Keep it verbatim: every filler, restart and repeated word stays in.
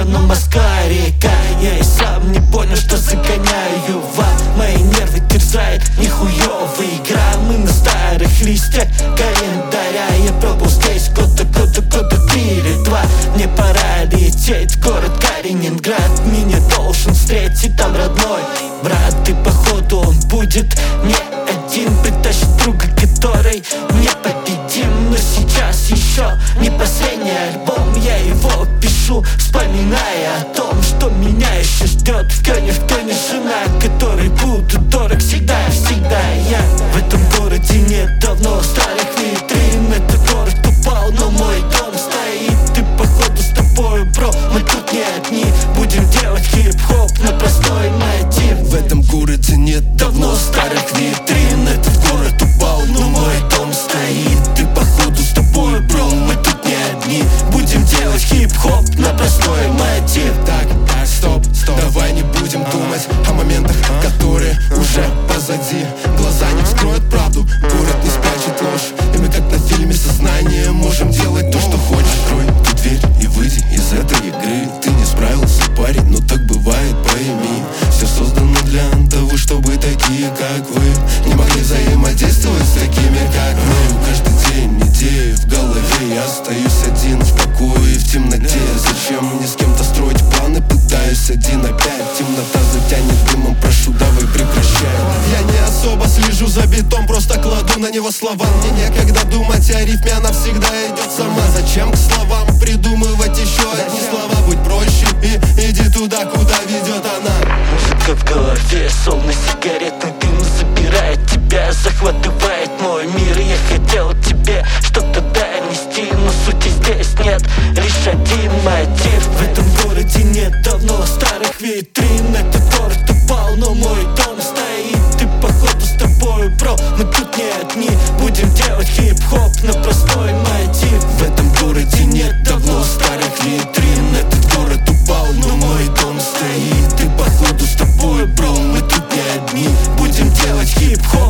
сторону Москва-река. Я и сам не понял, что загоняю в ад. Мои нервы терзает нихуёвая игра. Мы на старых листьях календаря. Я пробыл здесь года, года, года три или два. Мне пора лететь в город Калининград. Меня должен встретить там родной брат. И походу он будет не один. Притащит друга, который непобедим. Но сейчас еще не последний альбом. Я его пишу, вспоминая о том, что меня еще ждет в Кёне, в Кёне жена, которой буду дорог всегда, всегда я. В этом городе нет давно старых витрин. Этот город упал, но мой дом стоит. И походу с тобой, бро, мы тут не одни. Будем делать хип-хоп на простой мотив. В этом городе нет давно старых витрин. Этот город упал, но мой дом стоит. И походу с тобой, бро, мы тут не одни. Будем делать хип-хоп на простой мотив. Так, так, стоп, стоп, давай не будем думать о моментах, которые уже позади. Глаза не вскроют правду, город не спрячет ложь. И мы как на фильме сознание можем делать то, что хочешь. Открой ты дверь и выйди из этой игры. Ты не справился, парень, но так бывает, пойми. Все создано для того, чтобы такие, как вы, не могли взаимодействовать с такими, как мы. Каждый день идеи в голове, я остаюсь один в покое и в темноте. Зачем мне с кем-то строить планы, пытаюсь один опять. Темнота затянет дымом, прошу, давай прекращай. Я не особо слежу за битом, просто кладу на него слова. Мне некогда думать о рифме, она всегда идет сама. Зачем к словам придумывать еще одни слова? Будь проще и иди туда, куда ведет она. Музыка в голове, словно сигаретный дым, забирает тебя, захватывает мой мир. Я хотел тебе что-то донести, но сути здесь нет, лишь один мотив. В этом городе нет давно старых витрин. Этот город упал, но мой дом стоит. И походу с тобой, бро, мы тут не одни. Будем делать хип-хоп на простой мотив. В этом городе нет давно старых витрин. Этот город упал, но мой дом стоит. И походу с тобой, бро, мы тут не одни. Будем делать хип-хоп